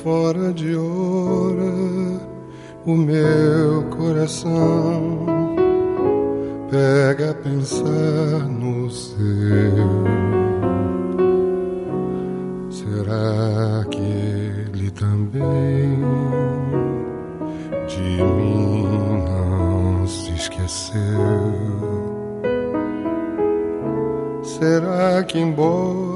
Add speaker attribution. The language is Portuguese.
Speaker 1: fora de hora, o meu coração pega a pensar no seu. Será que ele também de mim não se esqueceu? Será que embora